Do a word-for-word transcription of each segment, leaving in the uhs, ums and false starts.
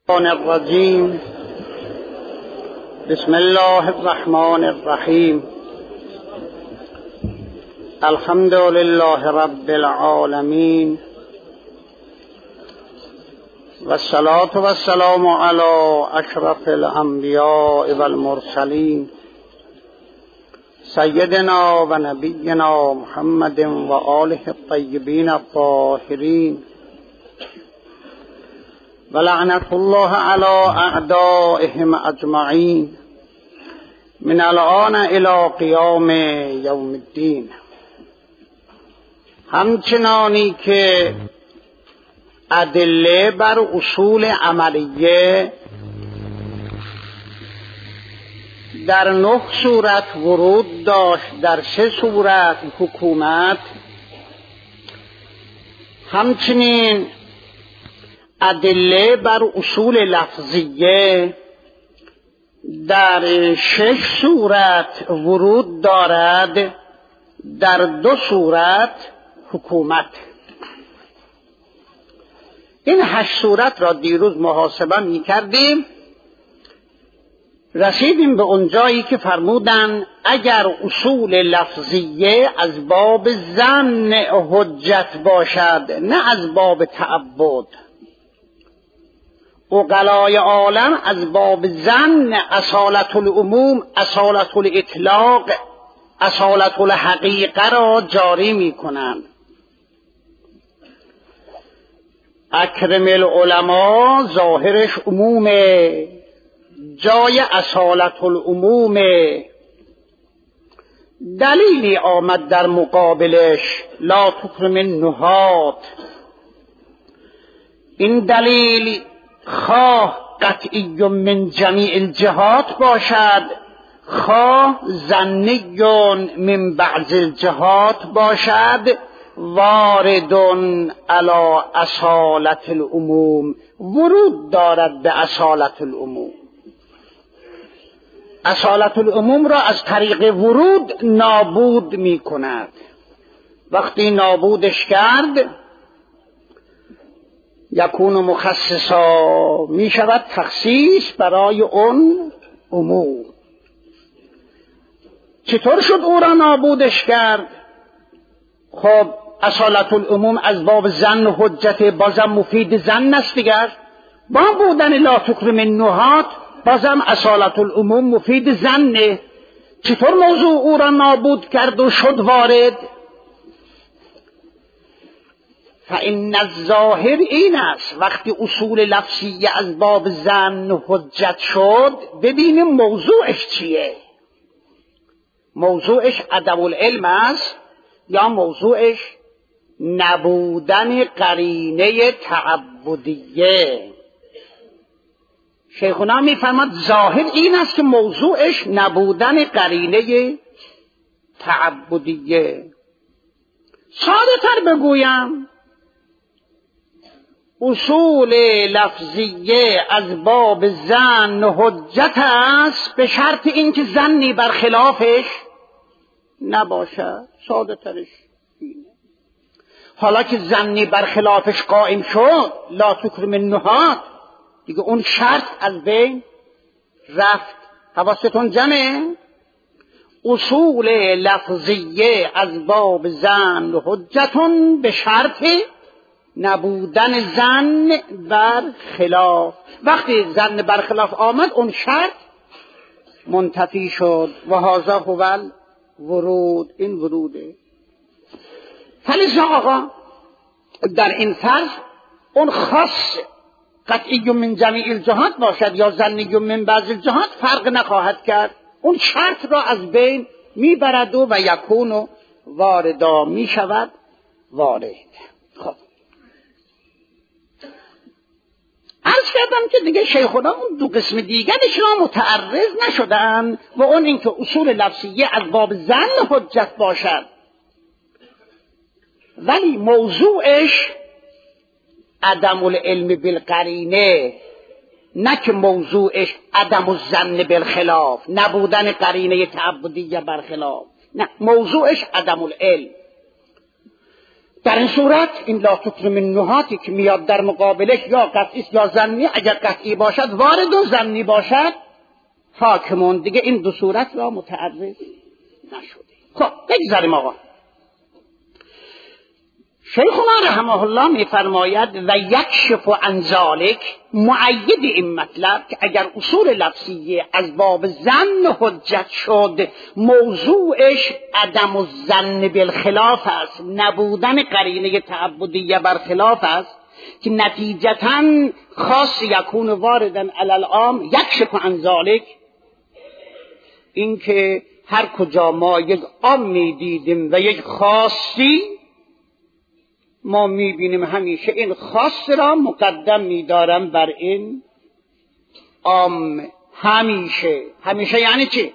الرجیم بسم الله الرحمن الرحیم الحمد لله رب العالمین و الصلاة و السلام علی اشرف الانبیاء و المرسلین سیدنا و نبینا محمد و آله الطیبین الطاهرین و لعنت الله علی اعدائهم اجمعین من الان الی قیام یوم الدین. همچنانی که ادله بر اصول عملیه در نه صورت ورود داشت، در سه صورت حکومت، همچنین ادله بر اصول لفظیه در شش صورت ورود دارد، در دو صورت حکومت. این هشت صورت را دیروز محاسبه می کردیم، رسیدیم به اونجایی که فرمودن اگر اصول لفظیه از باب ظن حجت باشد نه از باب تعبد، عقلای عالم از باب ظن اصالت العموم، اصالت الاطلاق، اصالت الحقیقه را جاری می کنند. اکرم العلماء ظاهرش عمومه، جای اصالت العموم دلیلی آمد در مقابلش، لا تکرم النحات. این دلیل خواه قطعی من جمیع الجهات باشد، خواه ظنی من بعض الجهات باشد، وارد علی اصالت العموم، ورود دارد به اصالت العموم. اصالت العموم را از طریق ورود نابود می کند. وقتی نابودش کرد یکون مخصصا، می شود تخصیص برای اون عموم. چطور شد او را نابودش کرد؟ خب اصالت العموم از باب ظن حجت، بازم مفید ظن است دیگر. با بودن لا تکرم النحات بازم اصالت العموم مفید ظنه. چطور موضوع او را نابود کرد و شد وارد؟ فإن الظاهر این است وقتی اصول لفظی از باب ظن حجت شد، ببینیم موضوعش چیه. موضوعش عدم العلم است یا موضوعش نبودن قرینه تعبدیه؟ شیخنا میفرماد ظاهر این است که موضوعش نبودن قرینه تعبدیه. ساده تر بگویم، اصول لفظیه از باب ظن حجت است به شرط اینکه ظنی برخلافش نباشد. ساده ترش اینه. حالا که ظنی برخلافش قائم شد، لا تکرم النحات، دیگه اون شرط از بین رفت. حواستون جمعه؟ اصول لفظیه از باب ظن حجتون به شرط نبودن ظن بر خلاف. وقتی ظن بر خلاف آمد اون شرط منتفی شد. و هذا هو ورود، این وروده. فلذا آقا در این فرض اون خاص قطعی من جمیع الجهات باشد یا ظنی من بعض الجهات فرق نخواهد کرد، اون شرط را از بین میبرد و یکون واردا میشود وارد. خب عرض کردم که دیگه شیخونا اون دو قسم دیگرش را متعرض نشدن، و اون اینکه اصول لفظیه از باب ظن حجت باشد ولی موضوعش عدم العلم بالقرینه، نه که موضوعش عدم الظن بالخلاف، نبودن قرینه تعبدیه برخلاف، نه، موضوعش عدم العلم. در این صورت این لا تکرم النحاتی که میاد در مقابلش یا قطعی است یا ظنی، اگر قطعی باشد وارد و ظنی باشد حاکمون، دیگه این دو صورت را متعرض نشده. خب بگذاریم آقا. شیخنا رحمه الله میفرماید و یکشف عن ذلک، مؤید این مطلب که اگر اصول لفظیه از باب ظن حجت شد، موضوعش عدم الظن بالخلاف است، نبودن قرینه تعبدیه برخلاف است که نتیجتاً خاص یکون واردن علی العام. یکشف عن ذلک، این که هر کجا ما یک عام میدیدیم و یک خاصی، ما میبینیم همیشه این خاص را مقدم میدارم بر این عام. همیشه همیشه یعنی چی؟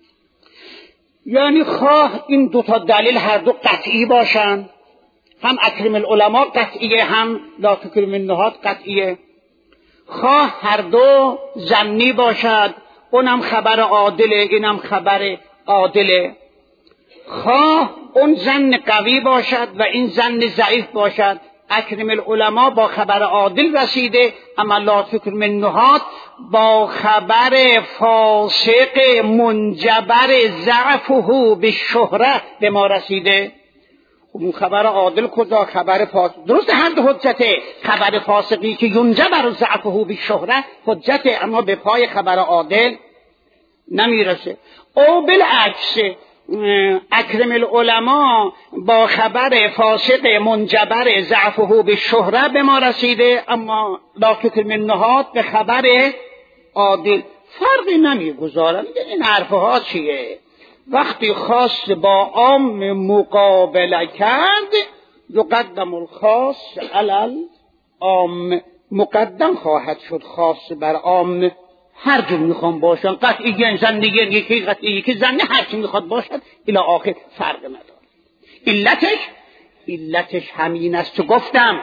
یعنی خواه این دوتا دلیل هر دو قطعی باشن، هم اکرم العلماء قطعیه هم لا تکرم النحات قطعیه، خواه هر دو ظنی باشد، اونم خبر عادله اینم خبر عادله، خواه اون ظن قوی باشد و این ظن ضعیف باشد. اکرم العلماء با خبر عادل رسیده، اما لا تکرم النحات با خبر فاسق منجبر ضعفه بالشهره به ما رسیده. اون خبر عادل کجا؟ خبر فاسق. درست هر دو حجته، خبر فاسقی که ینجبر ضعفه بالشهره حجته، اما به پای خبر عادل نمیرسه. او بالعکس، اکرم العلماء با خبر فاسق منجبر ضعفه بالشهره به ما رسیده، اما لا تکرم النحات به خبر عادل. فرقی نمیگذارن. این حرفها چیه؟ وقتی خاص با عام مقابله کرد، یقدم الخاص علی العام، مقدم خواهد شد خاص بر عام. هر جور میخوام باشن، قطعی زنی یکی قطعی یکی زنی، هر چی میخواد باشد الی آخر فرق نداره. علتش علتش همین است که گفتم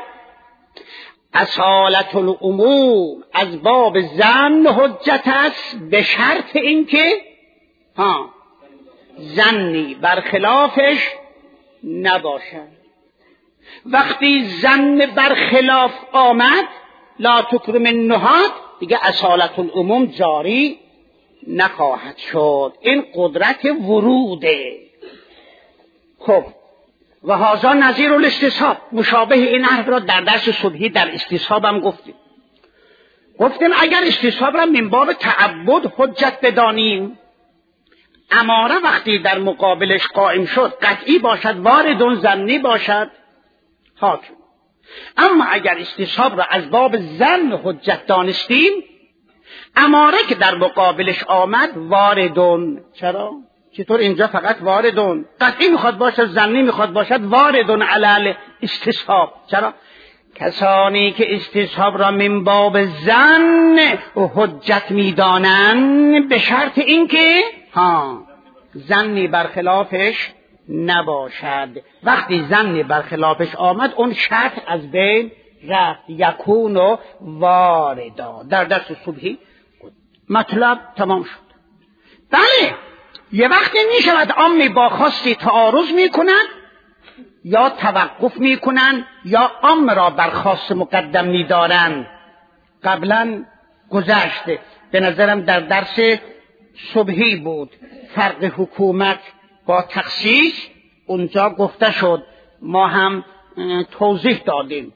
اصالت العموم از باب ظن حجت است، به شرط اینکه ها ظنی برخلافش نباشد. وقتی ظن برخلاف آمد لا تکرم النحات، دیگه اصالت العموم جاری نخواهد شد. این قدرت وروده. خب و هذا نظیر الاستصحاب، مشابه این حرف را در درس صبحی در استصحاب هم گفتیم. گفتیم اگر استصحاب را من باب تعبد حجت بدانیم، اماره وقتی در مقابلش قائم شد قطعی باشد، واردون ظنی باشد، حاکم. اما اگر استصحاب را از باب ظن حجت دانستیم، اماره که در مقابلش آمد واردون. چرا؟ چطور اینجا فقط واردون؟ قطعی میخواد باشد، ظنی میخواد باشد، واردون علی استصحاب. چرا؟ کسانی که استصحاب را من باب ظن حجت میدانند، به شرط اینکه ها ظنی برخلافش نباشد. وقتی ظنی برخلافش آمد، اون شرط از بین رفت. یکون و واردا. در درس صبحی مطلب تمام شد. بله، یه وقتی می شود عامی با خاصی تعارض می کنن، یا توقف می کنن، یا عام را بر خاص مقدم می دارن. قبلا گذشته، به نظرم در درس صبحی بود، فرق حکومت با تخصیص اونجا گفته شد، ما هم توضیح دادیم.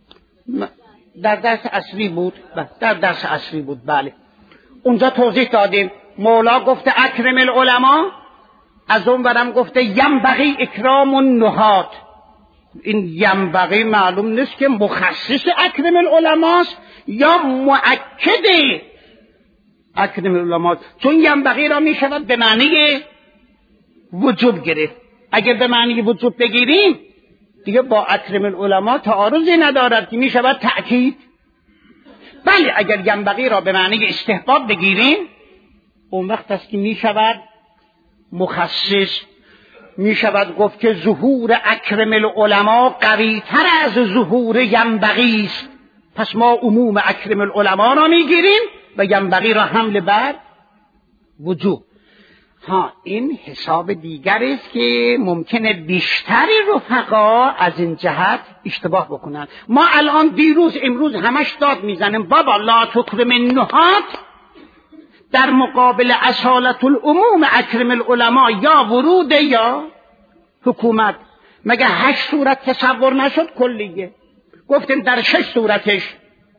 در درس اصلی بود، در درس اصلی بود بله، اونجا توضیح دادیم. مولا گفته اکرم العلماء، از اون برم گفته ینبغی اکرام النحات. این ینبغی معلوم نیست که مخصص اکرم العلماء است یا مؤکد اکرم العلماء، چون ینبغی را می شود به معنی وجوب گرفت. اگر به معنی وجوب بگیریم دیگه با اکرم العلماء تعارضی ندارد که می شود تأکید. بله، اگر ینبغی را به معنی استحباب بگیریم، اون وقت است که می شود مخصص. می شود گفت که ظهور اکرم العلماء قوی تر از ظهور ینبغی است، پس ما عموم اکرم العلماء را می گیریم و ینبغی را حمل بر وجوب. ها این حساب دیگری است که ممکنه بیشتری رفقا از این جهت اشتباه بکنن. ما الان دیروز امروز همش داد میزنیم بابا لا تکرم النحات در مقابل اصالت العموم اکرم العلماء یا ورود یا حکومت. مگه هشت صورت تصور نشد کلیه؟ گفتیم در شش صورتش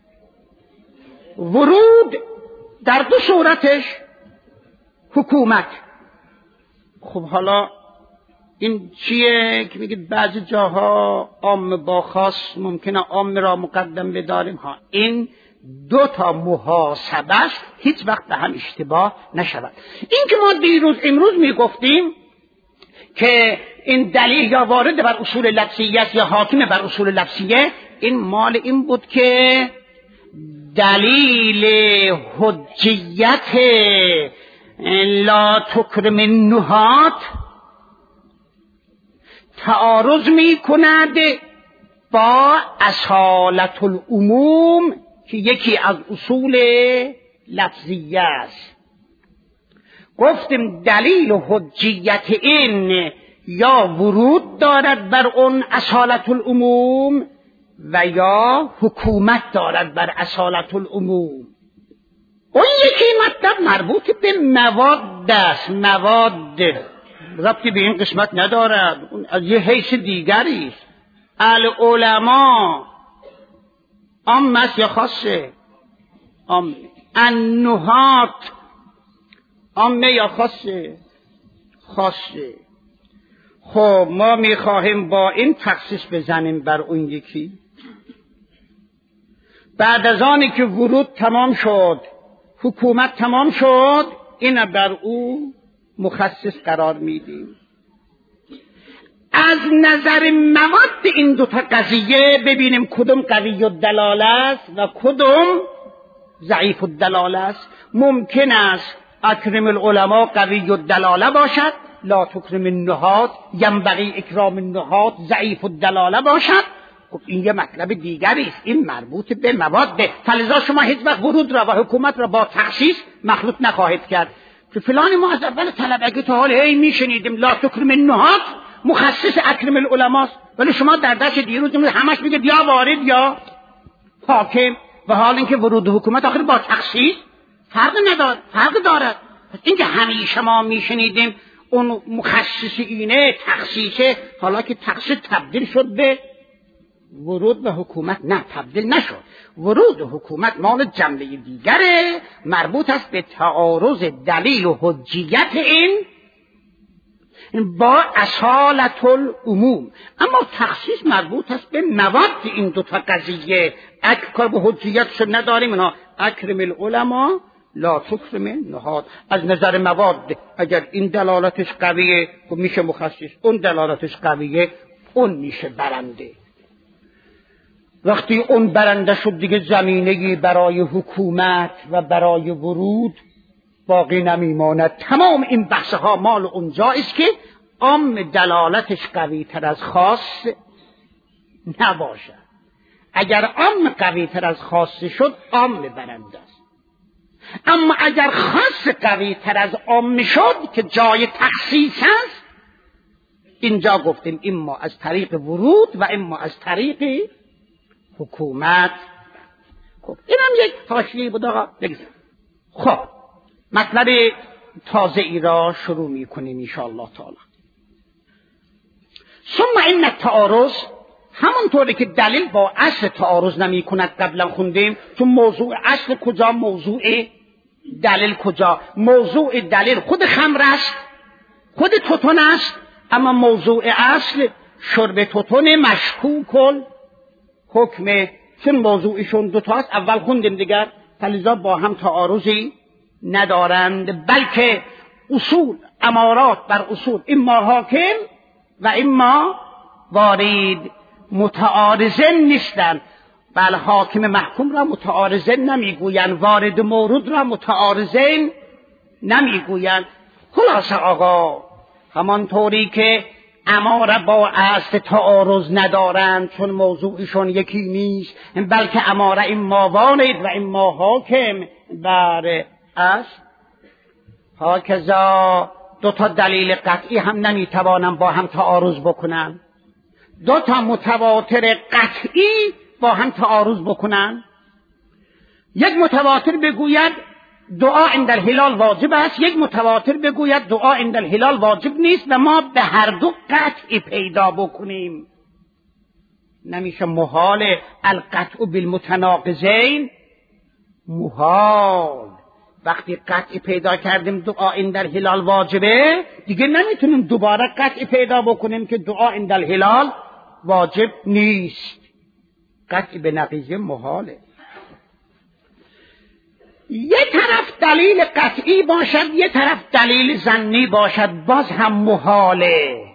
ورود، در دو صورتش حکومت. خب حالا این چیه که میگید بعضی جاها عام با خاص ممکنه عام را مقدم بداریم؟ ها این دو تا محاسبه است، هیچ وقت به هم اشتباه نشود. این که ما دیروز امروز میگفتیم که این دلیل یا وارد بر اصول لفظیه است یا حاکم بر اصول لفظیه، این مال این بود که دلیل حجیت لا تکرم النحات تعارض می کند با اصالت العموم که یکی از اصول لفظیه است. گفتیم دلیل حجیت این یا ورود دارد بر اون اصالت العموم و یا حکومت دارد بر اصالت العموم. اون یکی مطلب مربوط به مواد است، مواد ربطی به این قسمت ندارد، اون از یه حیث دیگری است. العلماء عام است یا خاصه؟ عام. النحات عامه یا خاصه؟ خاصه. خب ما میخواهیم با این تخصیص بزنیم بر اون یکی. بعد از آنی که ورود تمام شد، حکومت تمام شد، این بر او مخصص قرار میدیم. از نظر مواد این دو تا قضیه ببینیم کدوم قوی الدلاله است و کدوم ضعیف الدلاله است. ممکن است اکرم العلماء قوی الدلاله باشد، لا تکرم النحات ینبغی اکرام النحات ضعیف الدلاله باشد. خب این یه مطلب دیگری است، این مربوط به مواد. فلذا شما هیچ وقت ورود را و حکومت را با تخصیص مخلوط نخواهید کرد که فلان ما از اول طلبگی تا حال هی میشنیدیم لا تکرم النحات مخصص اکرم العلماء، ولی شما در درس دیروز همش میگید یا وارد یا حاکم، و حال اینکه ورود حکومت آخر با تخصیص فرق نداره، فرق دارد. این که همیشه ما میشنیدیم اون مخصص اینه تخصیصه، حالا که تخصیص تبدیل شد به ورود و حکومت، نه تبدیل نشد. ورود و حکومت مال جمله دیگره، مربوط است به تعارض دلیل و حجیت این با اصالت العموم. اما تخصیص مربوط است به مواد این دو تا قضیه. اگر کار به حجیتش نداریم، اینا اکرم العلماء لا تکرم النحات. از نظر مواد اگر این دلالتش قویه خب میشه مخصص، اون دلالتش قویه اون میشه برنده. وقتی اون برنده شد دیگه زمینه‌ای برای حکومت و برای ورود باقی نمیماند. تمام این بحث‌ها مال اونجا است که عام دلالتش قوی تر از خاص نباشد. اگر عام قوی تر از خاص شد عام برنده است، اما اگر خاص قوی تر از عام شد که جای تخصیص است، اینجا گفتیم اما از طریق ورود و اما از طریق حکومت. خب اینم یک حاشیه بود آقا بگذاریم. خب مطلب تازه ای را شروع می کنیم ان شاء الله تعالی. ثم این التعارض، همونطوری که دلیل با اصل تعارض نمی کند قبلا خوندیم، چون موضوع اصل کجا، موضوع دلیل کجا. موضوع دلیل خود خمر است، خود توتون است، اما موضوع اصل شرب توتون مشکوک حکمه. چون موضوعشون دو تا است، اول خوندیم دیگر، فلذا با هم تعارضی ندارند، بلکه اصول امارات بر اصول اما حاکم و اما وارد متعارضین نیستند. بل حاکم محکوم را متعارضین نمیگویند، وارد مورود را متعارضین نمیگویند. خلاصه آقا همانطوری که اماره با اصل تعارض ندارند چون موضوعشون یکی نیست، بلکه اماره اما وارد و اما حاکم بر اصل، هاکذا دو تا دلیل قطعی هم نمیتوانم با هم تعارض بکنم. دو تا متواتر قطعی با هم تعارض بکنن. یک متواتر بگوید دعا عند الهلال واجب است، یک متواتر بگوید دعا عند الهلال واجب نیست و ما به هر دو قطعی پیدا بکنیم. نمیشه. محال. القطع بالمتناقضین محال. وقتی قطعی پیدا کردیم دعا عند الهلال واجبه، دیگه نمیتونیم دوباره قطعی پیدا بکنیم که دعا عند الهلال واجب نیست. قطعی به نقیضه محاله. یه طرف دلیل قطعی باشد، یه طرف دلیل ظنی باشد، باز هم محاله.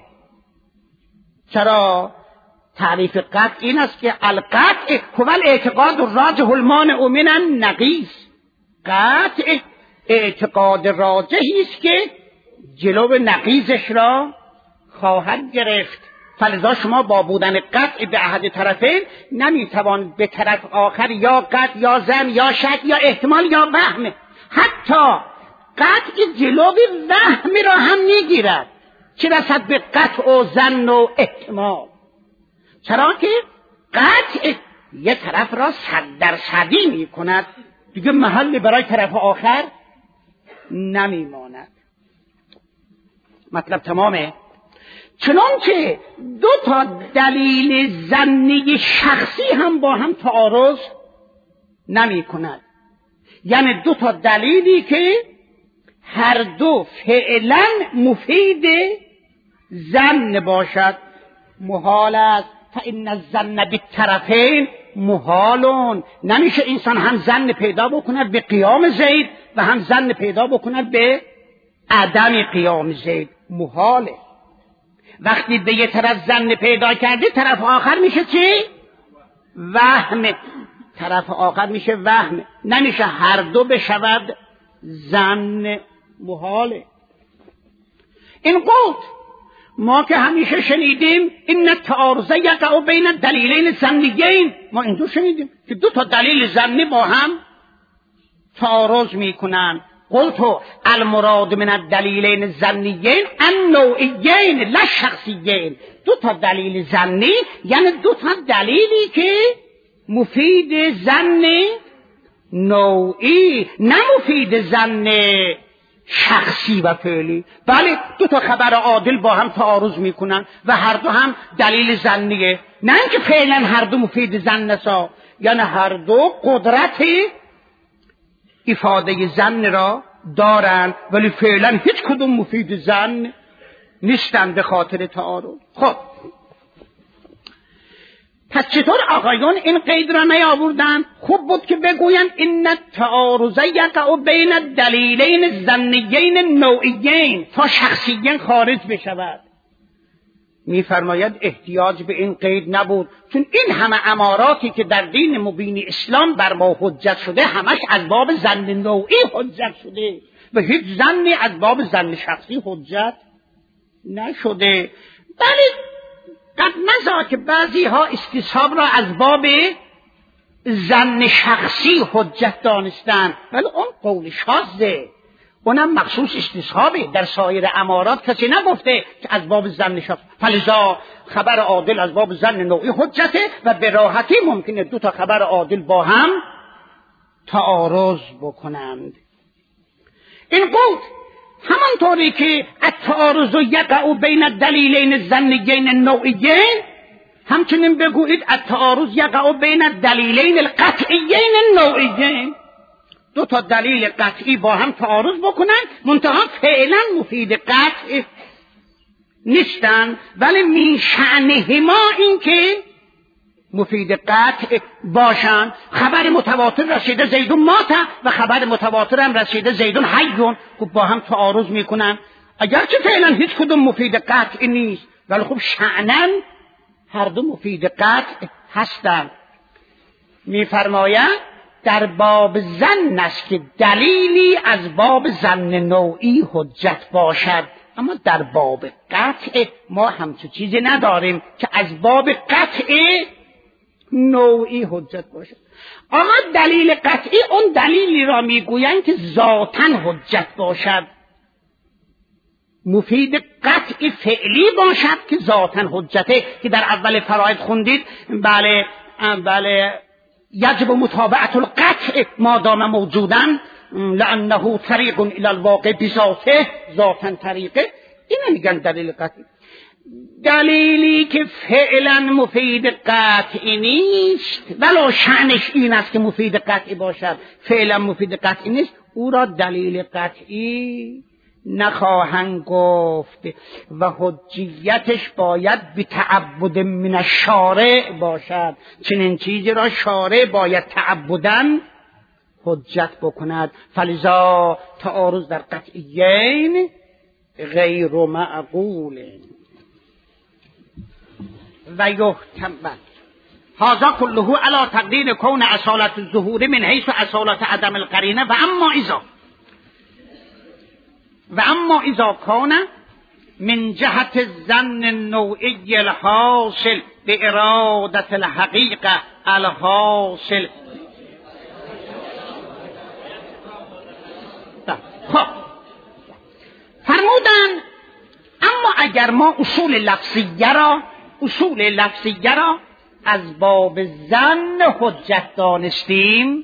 چرا؟ تعریف قطع این است که القطع هو الاعتقاد الراجح المانع من النقیض. قطع اعتقاد راجحی است که جلو نقیضش را خواهد گرفت. فلذا شما با بودن قطع به احد طرفین نمیتوان به طرف آخر یا قطع یا ظن یا شک یا احتمال یا وهم، حتی قطع جلو وهم را هم میگیرد، چه رسد به قطع و ظن و احتمال. چرا که قطع یک طرف را صد درصدی میکند، دیگه محلی برای طرف آخر نمیماند. مطلب تمامه. چنانچه دو تا دلیل ظنی شخصی هم با هم تعارض نمی کند. یعنی دو تا دلیلی که هر دو فعلا مفید ظن باشد محال است. فإن الظن بالطرفین محالون. نمیشه انسان هم ظن پیدا بکند به قیام زید و هم ظن پیدا بکند به عدم قیام زید. محاله. وقتی به یه طرف ظن پیدا کرده، طرف آخر میشه چی؟ وهم. طرف آخر میشه وهم. نمیشه هر دو بشود ظن. محاله. این قلت ما که همیشه شنیدیم این التعارض یقع بین الدلیلین ظنیین، ما این دو شنیدیم که دو تا دلیل ظنی با هم تعارض میکنن. قلتو المراد من الدلیلین الظنیین النوعیین لا شخصیین. دو تا دلیل ظنی یعنی دو تا دلیلی که مفید ظن نوعی، نه مفید ظن شخصی و فعلی. بله، دو تا خبر عادل با هم تعارض میکنن و هر دو هم دلیل ظنیه، نه اینکه فعلا هر دو مفید ظن سا، یعنی هر دو قدرت افاده ظن را دارن ولی فعلا هیچ کدوم مفید ظن نیستن به خاطر تعارض. خب پس چطور آقایون این قید را نیاوردن؟ خوب بود که بگوین این التعارض یقع بین الدلیلین الظنیین النوعیین تا شخصیین خارج بشود. میفرماید احتیاج به این قید نبود، چون این همه اماراتی که در دین مبین اسلام بر ما حجت شده همش از باب ظن نوعی حجت شده و هیچ ظنی از باب ظن شخصی حجت نشده. بله قد نزا که بعضی ها استصحاب را از باب ظن شخصی حجت دانستن، ولی اون قول شاذه، اونم مخصوص استصحابه. در سایر امارات کسی نگفته که از باب ظن شخصی. فلذا خبر عادل از باب ظن نوعی حجته و به راحتی ممکنه دو تا خبر عادل با هم تعارض بکنند. این قول همانطوری که التعارض یقع بین الدلیلین الظنیین النوعیین، همچنین بگویید التعارض یقع بین الدلیلین القطعیین النوعیین. دو تا دلیل قطعی با هم تعارض بکنن، منتها فعلا مفید قطع نیستن، ولی من شأنهما این که مفید قطع باشن. خبر متواتر رسیده زیدون مات و خبر متواتر هم رسیده زیدون حیون، خب با هم تعارض میکنن، اگرچه فعلا هیچ کدوم مفید قطع نیست ولی خب شأناً هر دو مفید قطع هستند. میفرماید در باب ظن است که دلیلی از باب ظن نوعی حجت باشد، اما در باب قطع ما همچون چیزی نداریم که از باب قطع نوعی حجت باشد. اما دلیل قطعی اون دلیلی را میگویند که ذاتاً حجت باشد. مفید قطع فعلی باشد که ذاتاً حجته، که در اول فرائض خوندید. بله بله یجب متابعت القطع ما دام موجوداً لانه طریق الی الواقع بذاته، ذاتاً طریقه. اینو میگن دلیل قطعی. دلیلی که فعلا مفید قطعی نیست ولو شأنش این است که مفید قطعی باشد، فعلا مفید قطعی نیست، او را دلیل قطعی نخواهند گفت و حجیتش باید به تعبد من الشارع باشد. چنین چیزی را شارع باید تعبداً حجت بکند. فلذا تعارض در قطعیین غیر معقول و یحتمل. هذا كله على تقدیر کون اصالت الظهور من حیث اصالت عدم القرینه و اما اذا و اما اذا کان من جهت الظن النوعی الحاصل بارادة الحقیقه الحاصل. خب فرمودن اما اگر ما اصول لفظیه را اصول لفظیه را از باب ظن حجت دانستیم،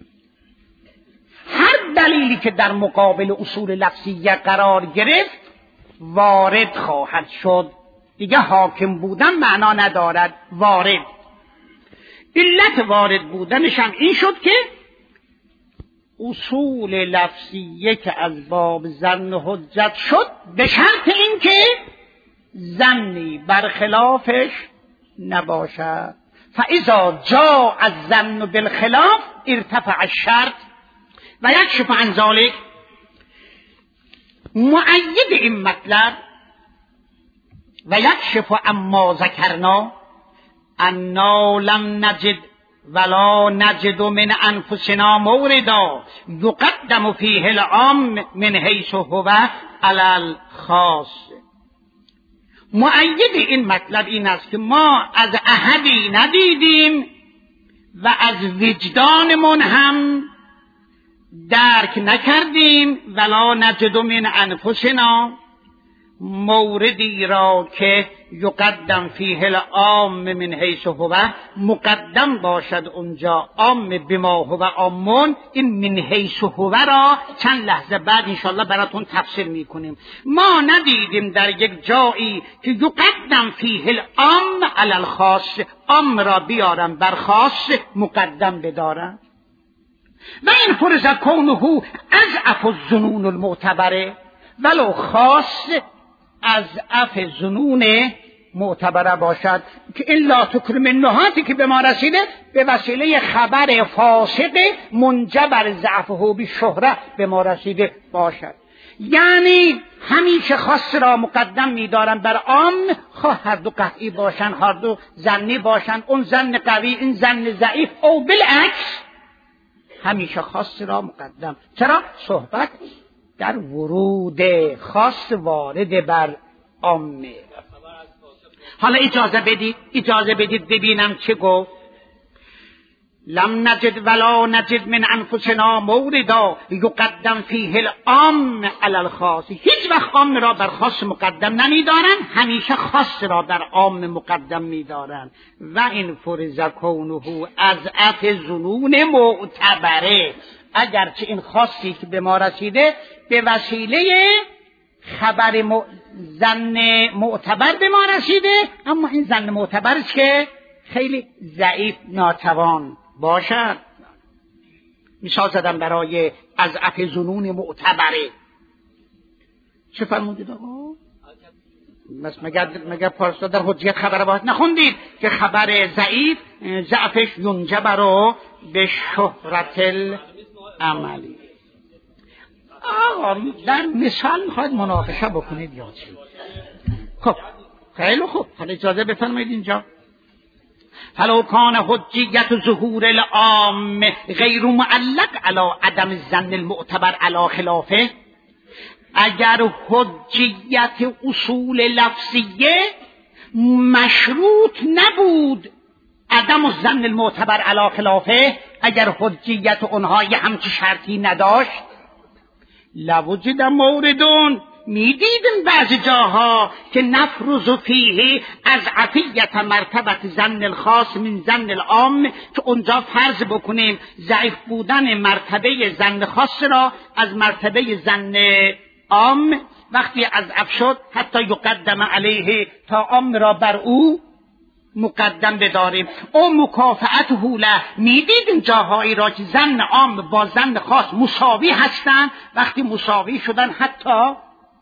هر دلیلی که در مقابل اصول لفظیه قرار گرفت وارد خواهد شد. دیگه حاکم بودن معنا ندارد، وارد. علت وارد بودنش هم این شد که اصول لفظیه که از باب ظن حجت شد به شرط اینکه ظنی برخلافش نباشد. فاذا جاء الظن بالخلاف ارتفع الشرط و یکشف عن ذلك. مؤید این مطلب و یکشف عما ذکرنا انا لم نجد ولا نجد من انفسنا موردا یقدم فیه العام من حیث هو علی الخاص. مؤید این مطلب این است که ما از احدی ندیدیم و از وجدانمون هم درک نکردیم ولا نجد من انفسنا موردی را که یقدم فیه العام من حیث هو، مقدم باشد اونجا عام بما هو عامون. این من حیث هو را چند لحظه بعد انشاءالله براتون تفسیر میکنیم. ما ندیدیم در یک جایی که یقدم فیه العام علی الخاص، عام را بیارن بر خاص مقدم بدارن. و این فرض کونه اضعف الظنون المعتبره، ولو خاص از اف ظنون معتبره باشد که الا تکرم النهاتی که به ما رسیده به وسیله خبر فاسق منجبر ضعفه بالشهره به ما رسیده باشد. یعنی همیشه خاص را مقدم می‌دارن بر عام، خواه هر دو قطعی باشن هر دو ظنی باشن، اون ظن قوی این ظن ضعیف، او بالعکس همیشه خاص را مقدم. چرا؟ صحبت در ورود خاص وارد بر عامه. حالا اجازه بدید اجازه بدید ببینم چه گفت. لم نجد ولا نجد من انفسنا موردا یقدم فیه العام علی الخاص. هیچ وقت عام را بر خاص مقدم نمیدارن، همیشه خاص را در عام مقدم میدارن. و این فرض کونه از اف ظنون معتبره، اگرچه این خاصی که به ما رسیده به وسیله خبر م... ظن معتبر به ما رسیده، اما این ظن معتبر است که خیلی ضعیف ناتوان باشد. مثال زدم برای از اف ظنون معتبره. چه فرمودید آقا؟ بس مگر مگر پارسا در حجیت خبر باید نخوندید که خبر ضعیف ضعفش ینجبر به شهرت العملی. آقا در مثال میخواید مناقشه بکنید یا چی؟ خب خیلی خوب، حالا اجازه بفرمایید اینجا. فلو کان حجیت ظهور العام غیر معلق علی عدم الظن المعتبر علی خلافه، اگر حجیت اصول لفظیه مشروط نبود عدم الظن المعتبر علی خلافه، اگر حجیت اونها یه همچی شرطی نداشت، لوجد موردون میدیدیم بعضی جاها که نفرض فیه از عفیت مرتبت ظن الخاص من ظن العام، که اونجا فرض بکنیم ضعیف بودن مرتبه ظن خاص را از مرتبه ظن عام وقتی اضعف شد حتی یقدم علیه تا عام را بر او مقدم بداریم. او مکافعت حوله، میدیدیم جاهایی را که ظن عام با ظن خاص مساوی هستند، وقتی مساوی شدن حتی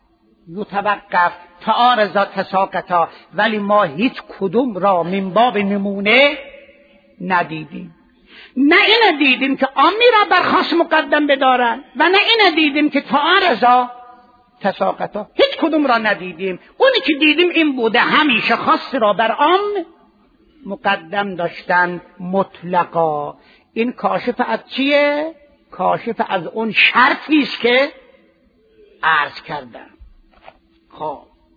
یتوقف تعارضا تساقطا، ولی ما هیچ کدوم را من باب نمونه ندیدیم. نه این دیدیم که عامی را بر خاص مقدم بدارن و نه این دیدیم که تعارضا تساقطا، هیچ کدوم را ندیدیم. اونی که دیدیم این بوده همیشه خاص را بر عام مقدم داشتن مطلقا. این کاشف از چیه؟ کاشف از اون شرطی است که عرض کردم. خب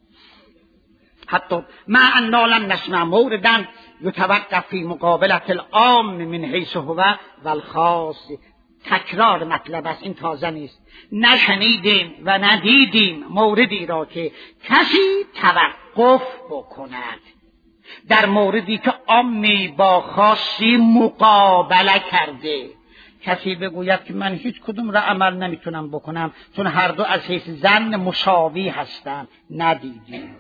حتی ما انا لم نسمع موردا یتوقف فی مقابلت العام من حیث هو والخاص. تکرار مطلب است، این تازه نیست. نشنیدیم و ندیدیم موردی را که کسی توقف بکند در موردی که عامی با خاصی مقابله کرده. کسی بگوید که من هیچ کدوم را عمل نمیتونم بکنم چون هر دو از حیث ظن مساوی هستند. ندیدیم.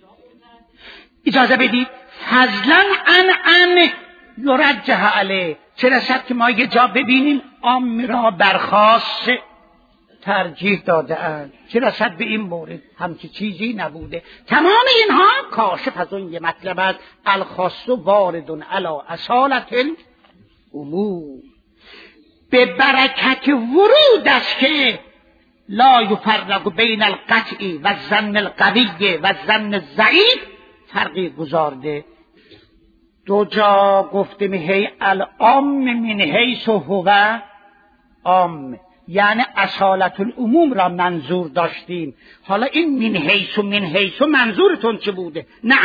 اجازه بدید فضلا ان ان یرجح علیه، چه رسد که ما یه جا ببینیم عام را برخاص ترجیح داده اند، چه رسد به این مورد همچی چیزی نبوده. تمام اینها کاشف از اون یه مطلب است الخاص وارد علی اصالت الامور، به برکت ورود است که لا یفرق بین القطعی و الظن القوی و الظن الضعیف فرقی گذارده. دو جا گفتیم هی العام من حیث هو عام، یعنی اصالت العموم را منظور داشتیم. حالا این من حیث و من حیث منظورتون چه بوده؟ نه،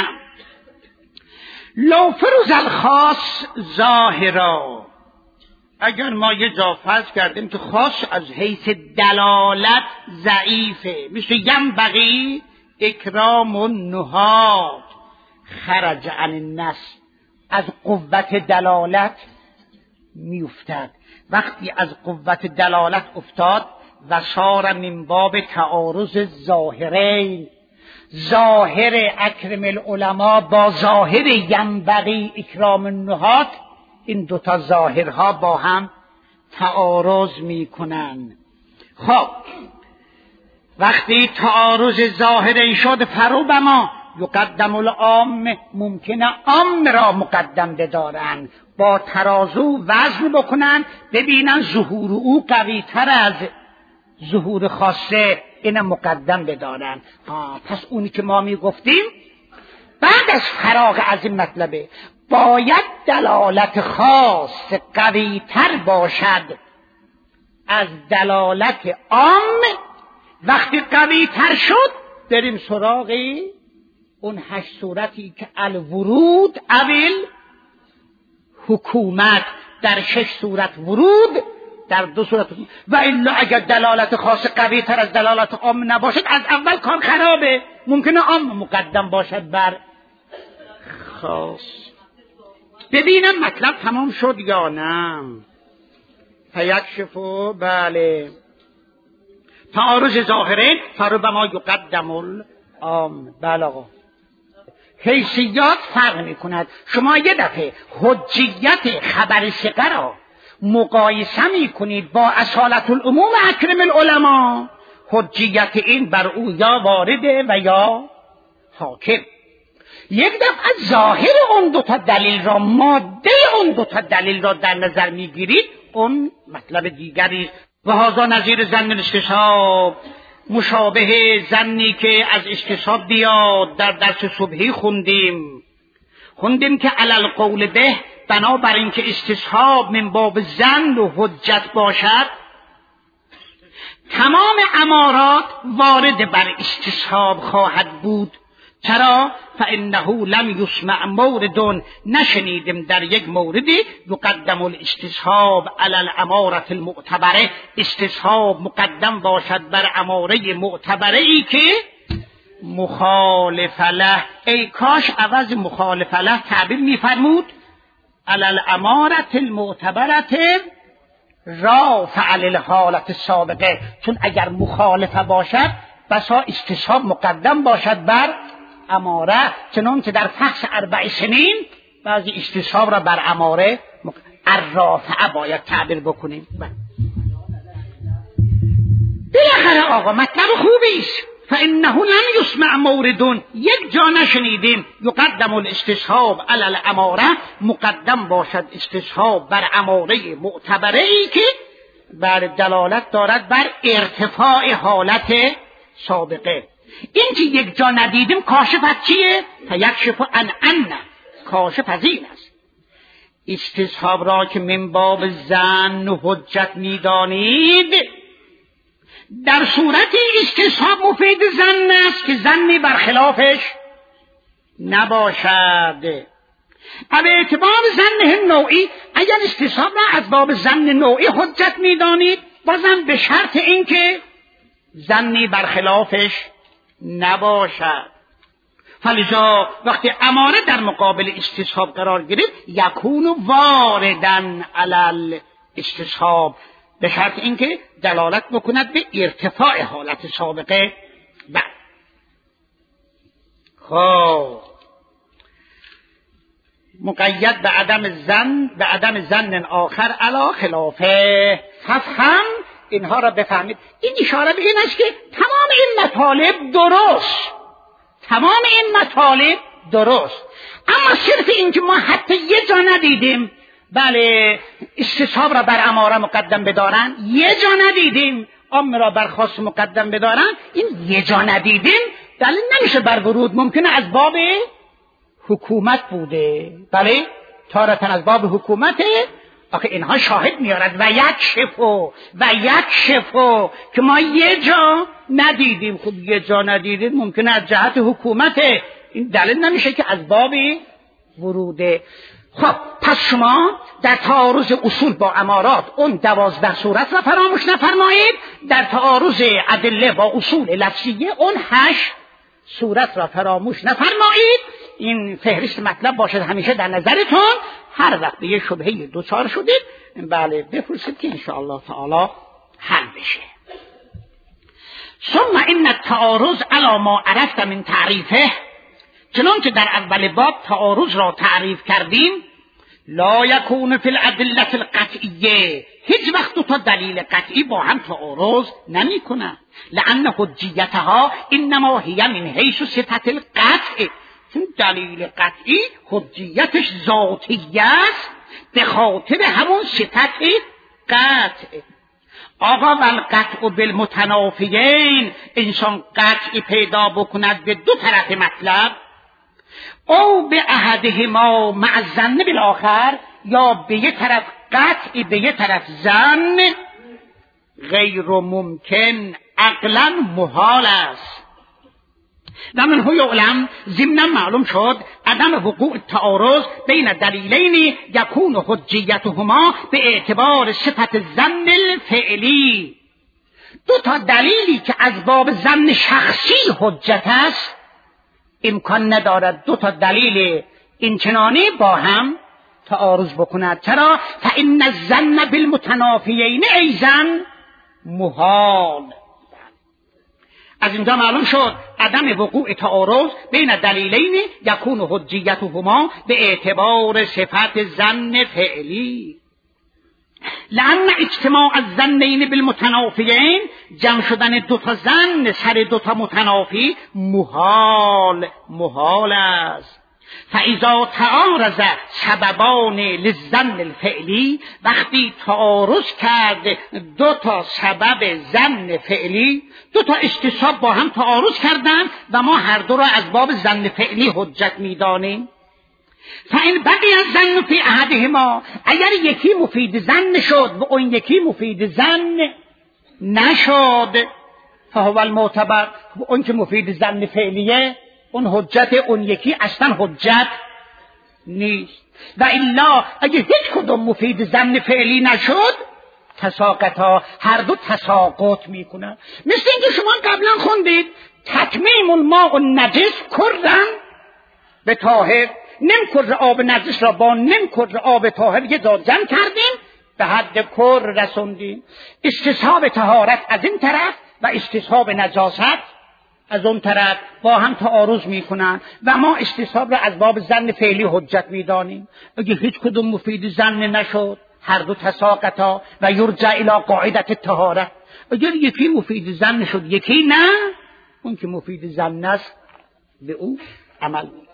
لو فروز الخاص ظاهرا، اگر ما یه جا فرض کردیم که خاص از حیث دلالت ضعیفه، مثل ینبغی اکرام النهاد، خرج عن النص، از قوت دلالت میافتد. وقتی از قوت دلالت افتاد و صار من باب تعارض ظاهرین، ظاهر اکرم العلماء با ظاهر ینبغی اکرام النهاد، این دوتا ظاهرها با هم تعارض میکنن. خب وقتی تعارض ظاهرین شد فربما یقدم العام، ممکنه عام را مقدم بدارن، با ترازو وزن بکنن ببینن ظهور او قوی تر از ظهور خاصه، این مقدم بدارن. آه پس اونی که ما میگفتیم بعد از فراغ از این مطلبه باید دلالت خاص قوی تر باشد از دلالت عام. وقتی قوی تر شد بریم سراغی اون هشت صورتی که الورود اول حکومت، در شش صورت ورود، در دو صورت، و الا اگر دلالت خاص قوی تر از دلالت عام نباشد از اول کار خرابه. ممکنه عام مقدم باشد بر خاص. ببینم مطلب تمام شد یا نه. فیکشفو، بله، تعارض ظاهرین فربما یقدم العام. بله آقا، حیثیات فرق می کند. شما یه دفعه حجیت خبر ثقه را مقایسه می کنید با اصالت العموم اکرم العلماء، حجیت این بر او یا وارده و یا حاکم. یک دفعه ظاهر اون دوتا دلیل را، ماده اون دوتا دلیل را در نظر می گیرید، اون مطلب دیگری. و هذا نظیر ظن الاستصحاب، مشابه ظنی که از استصحاب بیاد در درس صبحی خوندیم خوندیم که علل قول به، بنابر این که استصحاب من باب ظن و حجت باشد، تمام امارات وارد بر استصحاب خواهد بود چرا؟ فانه لم یسمع مورد، نشنیدیم در یک موردی یقدم الاستصحاب علی الاماره المعتبره، استصحاب مقدم باشد بر اماره معتبره ای که مخالف له. ای کاش عوض مخالف له تعبیر میفرمود علی الاماره المعتبره رافع للحالت السابقه، چون اگر مخالفه باشد بسا استصحاب مقدم باشد بر اماره، چنانچه در فحص اربع سنین بعضی استصحاب را بر اماره الرافعه باید تعبیر بکنیم. بالاخره آقا مطلب خوبی است. فانه لم یسمع مورد، یک جا نشنیدیم یقدم الاستصحاب علی الاماره، مقدم باشد استصحاب بر اماره معتبره ای که بر دلالت دارد بر ارتفاع حالت سابقه. این که یک جا ندیدیم کاشف از چیه؟ فیکشف عن ان، کاشف از این است. استصحاب را که من باب ظن و حجت می‌دانید، در صورتی استصحاب مفید ظن است که ظنی برخلافش نباشد. به اعتبار ظن نوعی اگر استصحاب را از باب ظن نوعی حجت می‌دانید، بازم به شرط اینکه ظنی برخلافش نباشد. فلذا وقتی اماره در مقابل استصحاب قرار گرفت یکون واردن علی الاستصحاب، به شرط اینکه دلالت بکند به ارتفاع حالت سابقه. بعد خب مقید به عدم زن به عدم زن آخر علی خلافه، ففهم اینها را بفهمید. این اشاره به این است که تمام این مطالب درست، تمام این مطالب درست، اما صرف این که ما حتی یه جا ندیدیم بله استصحاب را بر اماره مقدم بدارن، یه جا ندیدیم امر را بر خاص مقدم بدارن، این یه جا ندیدیم دلیل نمیشه بر ورود. ممکنه از باب حکومت بوده، بله تارتن از باب حکومت. آخه اینها شاهد میارد و یک شفو و یک شفو که ما یه جا ندیدیم. خب یه جا ندیدیم ممکنه از جهت حکومته، این دلیل نمیشه که از باب وروده. خب پس شما در تعارض اصول با امارات اون دوازده صورت را فراموش نفرمایید، در تعارض ادله با اصول لفظیه اون هشت صورت را فراموش نفرمایید. این فهرست مطلب باشد همیشه در نظرتون. هر وقت به یه شبهه دوچار شدید بله بپرسید که انشاءالله تعالی حل بشه. ثم این التعارض علی ما عرفت من تعریفه، چنانکه در اول باب تعارض را تعریف کردیم، لا یکون فی الادله القطعیه، هیچ وقت دو تا دلیل قطعی با هم تعارض نمی کنند. لان حجیتها انما هی من حیث صفت القطع، چون دلیل قطعی حجیتش ذاتیه است به خاطر همون صفت قطع. آقا والقطع بالمتنافیین، انسان قطعی پیدا بکند به دو طرف مطلب، او به احدهما مع الظن بالآخر، یا به یک طرف قطعی به یک طرف ظن، غیر ممکن عقلا محال است. و منه یعلم، ضمنا معلوم شد عدم وقوع تعارض بین دلیلین یکون حجیتهما به اعتبار صفت ظن الفعلی. دو تا دلیلی که از باب ظن شخصی حجت است امکان ندارد دو تا دلیل اینچنانی با هم تعارض بکند. چرا؟ فإن الظن بالمتنافیین ایضا محال. از اینجا معلوم شد عدم وقوع تعارض بین دلیلین یکون حجیتهما به اعتبار صفت ظن فعلی. لأن اجتماع الظنین بالمتنافیین، جمع شدن دو تا ظن سر دو تا متنافی محال محال است. فاذا تعارض سببان للظن الفعلی، وقتی تعارض کرد دو تا سبب ظن فعلی، دو تا استصحاب با هم تعارض کردند و ما هر دو را از باب ظن فعلی حجت می‌دانیم. فإن بقي الظن في احدهما، اگر یکی مفید ظن شد و اون یکی مفید ظن نشد، فهو المعتبر، اون که مفید ظن فعلیه اون حجت اون یکی اصلا حجت نیست. و الا اگه هیچ کدوم مفید ظن فعلی نشد تساقطا، هر دو تساقط میکنن. مثل اینکه شما قبلا خوندید تکمیم الماء النجس کرن به طاهر، نیم کر آب نجس را با نیم کر آب طاهر یه جا جمع کردیم به حد کر رسوندیم. استصحاب طهارت از این طرف و استصحاب نجاست از اون طرف با هم تعارض میکنن و ما استصحاب را از باب ظن فعلی حجت میدانیم. اگه هیچ کدوم مفید ظن نشد هر دو تساقطا و یرجع الی قاعدت طهارت. اگر یکی مفید ظن شد یکی نه، اون که مفید ظن است به او عمل می.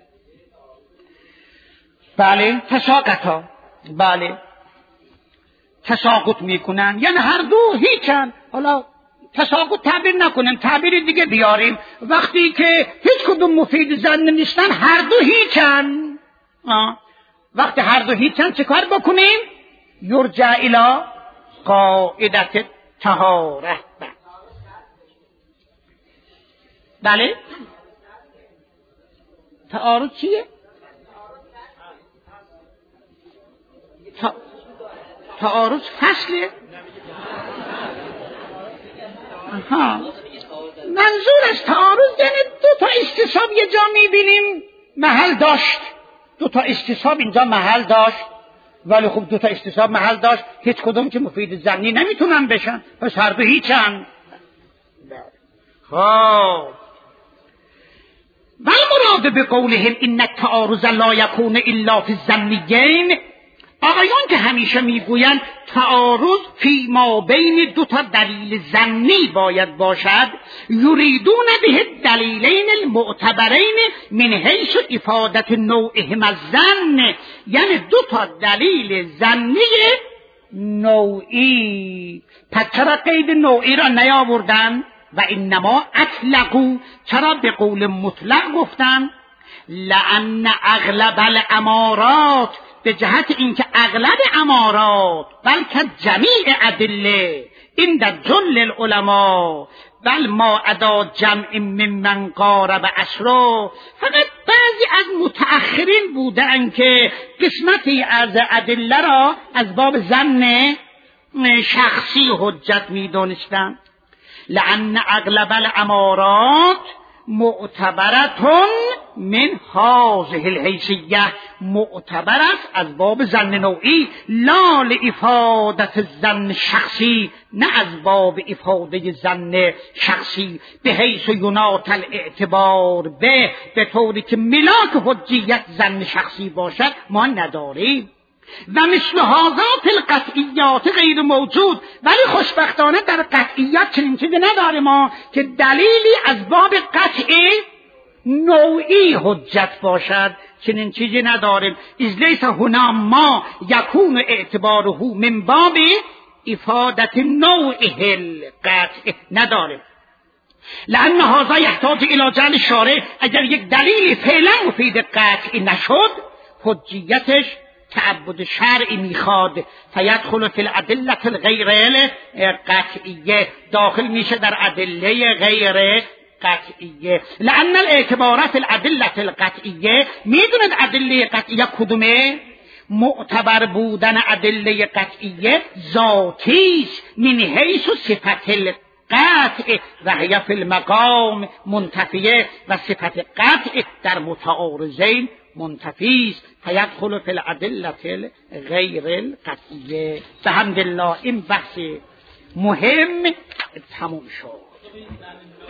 بله تساقطا، بله تساقط میکنن، یعنی هر دو هیچن. حالا تساقط تعبیر نکنیم، تعبیر دیگه بیاریم. وقتی که هیچ کدوم مفید ظن نیستن هر دو هیچن. آه. وقتی هر دو هیچن چه کار بکنیم؟ یرجع الی قاعدت طهارت. بله تعارض چیه؟ تا... تعارض فصله. آها. منظور از تعارض یعنی دو تا استصحاب یه جا میبینیم محل داشت، دو تا استصحاب اینجا محل داشت، ولی خب دو تا استصحاب محل داشت هیچ کدوم که مفید ظنی نمیتونن بشن، پس هر دو هیچن. خب والمراد بقولهم ان التعارض لا يكون الا في الظنيين، آقایان که همیشه میگویند تعارض فی ما بین دو تا دلیل ظنی باید باشد، یریدون به دلیلین المعتبرین من حیث افادت نوعهما الظن، یعنی دو تا دلیل ظنی نوعی. پس چرا قید نوعی را نیاوردن؟ و انما اطلقوا، چرا به قول مطلق گفتن؟ لان اغلب الامارات، به جهت اینکه اغلب امارات بلکه جمیع ادله این در جل العلماء بل ما ادا جمع ممن قارب عشرا، فقط بعضی از متأخرین بودن که قسمتی از ادله را از باب ظن شخصی حجت می دانستند. لأن اغلب الامارات معتبرتون من هذه الحیثیه، معتبر است از باب ظن نوعی، لا لافادت الظن شخصی، نه از باب افاده ظن شخصی، به حیث ینات الاعتبار به، به طوری که ملاک حجیت ظن شخصی باشد ما نداریم. و مثل هذا القطعیات غیر موجود، ولی خوشبختانه در قطعیات چنین چیزی نداریم ما که دلیلی از باب قطعی نوعی حجت باشد، چنین چیزی نداریم. اذ لیس هنا ما یکون اعتباره من باب افادت نوعه القطع، نداریم. لأن هذا یحتاج الی جعل الشارع، اگر یک دلیل فعلا مفید قطعی نشد حجیتش تعبد شرعی میخواد، فیدخل فی الادله الغیر قطعیه، داخل میشه در ادله غیر قطعیه. لان الاعتبارات فی الادله القطعیه، میدونید ادله قطعیه کدومه؟ معتبر بودن ادله قطعیه ذاتی من حیث صفت القطع و هی فی المقام منتفیه، و صفت قطع در متعارضین منتفی است، فیدخل فی الادله غیر القطعیه. بحمد الله این بحث مهم تموم شد.